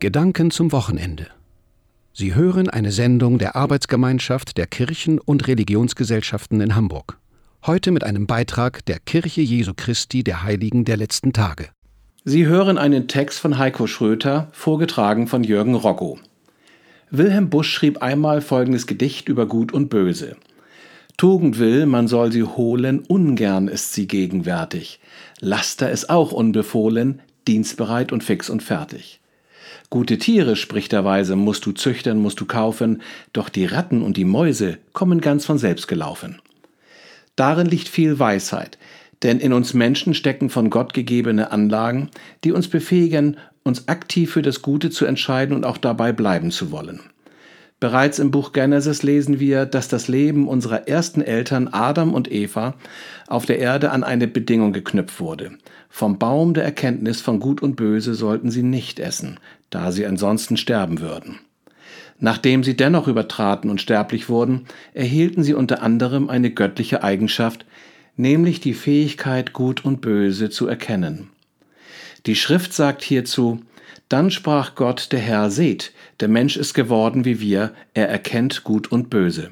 Gedanken zum Wochenende. Sie hören eine Sendung der Arbeitsgemeinschaft der Kirchen- und Religionsgesellschaften in Hamburg. Heute mit einem Beitrag der Kirche Jesu Christi der Heiligen der letzten Tage. Sie hören einen Text von Heiko Schröter, vorgetragen von Jürgen Roggo. Wilhelm Busch schrieb einmal folgendes Gedicht über Gut und Böse. Tugend will, man soll sie holen, ungern ist sie gegenwärtig. Laster ist auch unbefohlen, dienstbereit und fix und fertig. Gute Tiere, spricht der Weise, musst du züchtern, musst du kaufen, doch die Ratten und die Mäuse kommen ganz von selbst gelaufen. Darin liegt viel Weisheit, denn in uns Menschen stecken von Gott gegebene Anlagen, die uns befähigen, uns aktiv für das Gute zu entscheiden und auch dabei bleiben zu wollen. Bereits im Buch Genesis lesen wir, dass das Leben unserer ersten Eltern Adam und Eva auf der Erde an eine Bedingung geknüpft wurde. Vom Baum der Erkenntnis von Gut und Böse sollten sie nicht essen, da sie ansonsten sterben würden. Nachdem sie dennoch übertraten und sterblich wurden, erhielten sie unter anderem eine göttliche Eigenschaft, nämlich die Fähigkeit, Gut und Böse zu erkennen. Die Schrift sagt hierzu: Dann sprach Gott, der Herr, seht, der Mensch ist geworden wie wir, er erkennt Gut und Böse.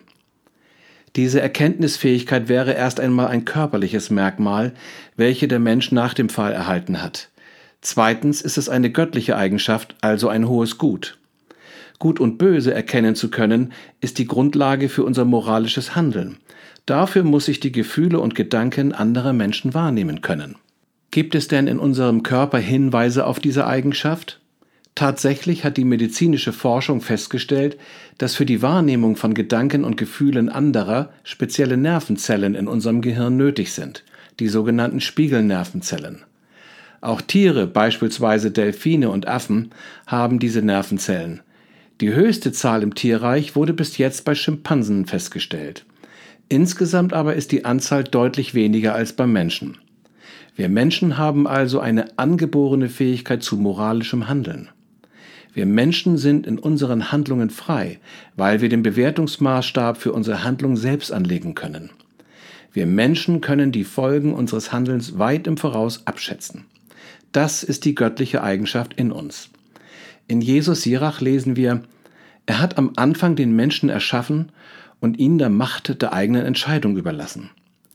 Diese Erkenntnisfähigkeit wäre erst einmal ein körperliches Merkmal, welche der Mensch nach dem Fall erhalten hat. Zweitens ist es eine göttliche Eigenschaft, also ein hohes Gut. Gut und Böse erkennen zu können, ist die Grundlage für unser moralisches Handeln. Dafür muss ich die Gefühle und Gedanken anderer Menschen wahrnehmen können. Gibt es denn in unserem Körper Hinweise auf diese Eigenschaft? Tatsächlich hat die medizinische Forschung festgestellt, dass für die Wahrnehmung von Gedanken und Gefühlen anderer spezielle Nervenzellen in unserem Gehirn nötig sind, die sogenannten Spiegelnervenzellen. Auch Tiere, beispielsweise Delfine und Affen, haben diese Nervenzellen. Die höchste Zahl im Tierreich wurde bis jetzt bei Schimpansen festgestellt. Insgesamt aber ist die Anzahl deutlich weniger als beim Menschen. Wir Menschen haben also eine angeborene Fähigkeit zu moralischem Handeln. Wir Menschen sind in unseren Handlungen frei, weil wir den Bewertungsmaßstab für unsere Handlung selbst anlegen können. Wir Menschen können die Folgen unseres Handelns weit im Voraus abschätzen. Das ist die göttliche Eigenschaft in uns. In Jesus Sirach lesen wir: Er hat am Anfang den Menschen erschaffen und ihn der Macht der eigenen Entscheidung überlassen.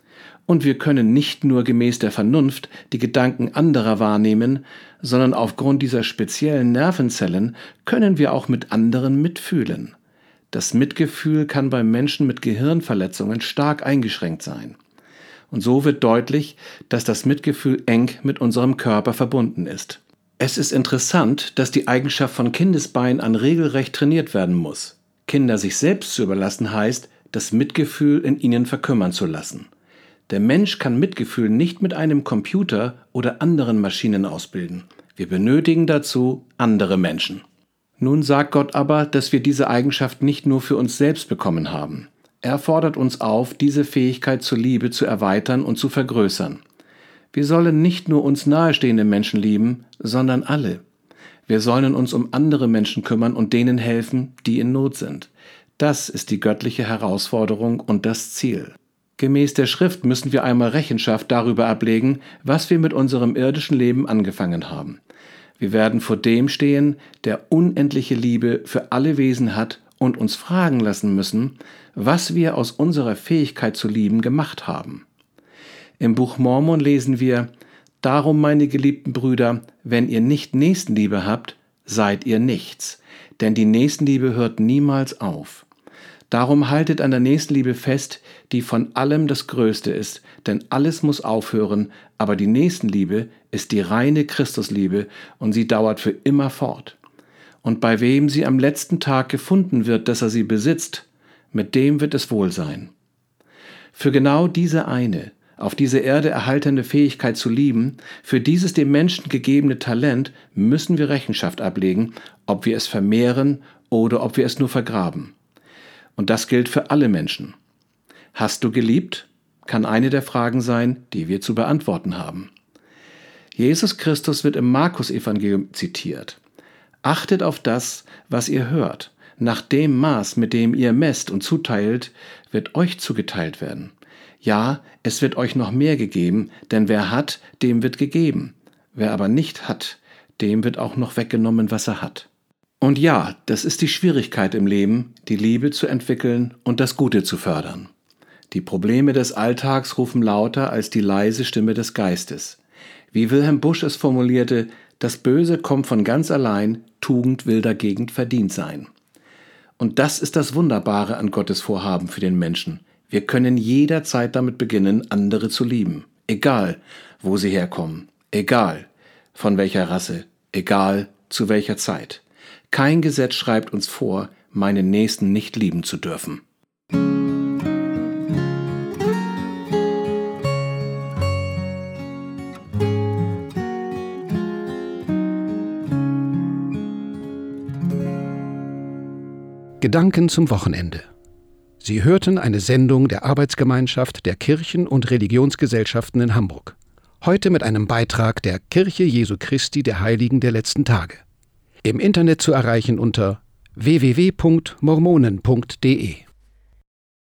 Und wir können nicht nur gemäß der Vernunft die Gedanken anderer wahrnehmen, sondern aufgrund dieser speziellen Nervenzellen können wir auch mit anderen mitfühlen. Das Mitgefühl kann beim Menschen mit Gehirnverletzungen stark eingeschränkt sein. Und so wird deutlich, dass das Mitgefühl eng mit unserem Körper verbunden ist. Es ist interessant, dass die Eigenschaft von Kindesbeinen an regelrecht trainiert werden muss. Kinder sich selbst zu überlassen heißt, das Mitgefühl in ihnen verkümmern zu lassen. Der Mensch kann Mitgefühl nicht mit einem Computer oder anderen Maschinen ausbilden. Wir benötigen dazu andere Menschen. Nun sagt Gott aber, dass wir diese Eigenschaft nicht nur für uns selbst bekommen haben. Er fordert uns auf, diese Fähigkeit zur Liebe zu erweitern und zu vergrößern. Wir sollen nicht nur uns nahestehende Menschen lieben, sondern alle. Wir sollen uns um andere Menschen kümmern und denen helfen, die in Not sind. Das ist die göttliche Herausforderung und das Ziel. Gemäß der Schrift müssen wir einmal Rechenschaft darüber ablegen, was wir mit unserem irdischen Leben angefangen haben. Wir werden vor dem stehen, der unendliche Liebe für alle Wesen hat, und uns fragen lassen müssen, was wir aus unserer Fähigkeit zu lieben gemacht haben. Im Buch Mormon lesen wir: Darum, meine geliebten Brüder, wenn ihr nicht Nächstenliebe habt, seid ihr nichts, denn die Nächstenliebe hört niemals auf. Darum haltet an der Nächstenliebe fest, die von allem das Größte ist, denn alles muss aufhören, aber die Nächstenliebe ist die reine Christusliebe und sie dauert für immer fort. Und bei wem sie am letzten Tag gefunden wird, dass er sie besitzt, mit dem wird es wohl sein. Für genau diese eine, auf dieser Erde erhaltene Fähigkeit zu lieben, für dieses dem Menschen gegebene Talent müssen wir Rechenschaft ablegen, ob wir es vermehren oder ob wir es nur vergraben. Und das gilt für alle Menschen. Hast du geliebt? Kann eine der Fragen sein, die wir zu beantworten haben. Jesus Christus wird im Markus-Evangelium zitiert. Achtet auf das, was ihr hört. Nach dem Maß, mit dem ihr messt und zuteilt, wird euch zugeteilt werden. Ja, es wird euch noch mehr gegeben, denn wer hat, dem wird gegeben. Wer aber nicht hat, dem wird auch noch weggenommen, was er hat. Und ja, das ist die Schwierigkeit im Leben, die Liebe zu entwickeln und das Gute zu fördern. Die Probleme des Alltags rufen lauter als die leise Stimme des Geistes. Wie Wilhelm Busch es formulierte, das Böse kommt von ganz allein, Tugend will dagegen verdient sein. Und das ist das Wunderbare an Gottes Vorhaben für den Menschen. Wir können jederzeit damit beginnen, andere zu lieben. Egal, wo sie herkommen. Egal, von welcher Rasse. Egal, zu welcher Zeit. Kein Gesetz schreibt uns vor, meinen Nächsten nicht lieben zu dürfen. Gedanken zum Wochenende. Sie hörten eine Sendung der Arbeitsgemeinschaft der Kirchen- und Religionsgesellschaften in Hamburg. Heute mit einem Beitrag der Kirche Jesu Christi der Heiligen der letzten Tage. Im Internet zu erreichen unter www.mormonen.de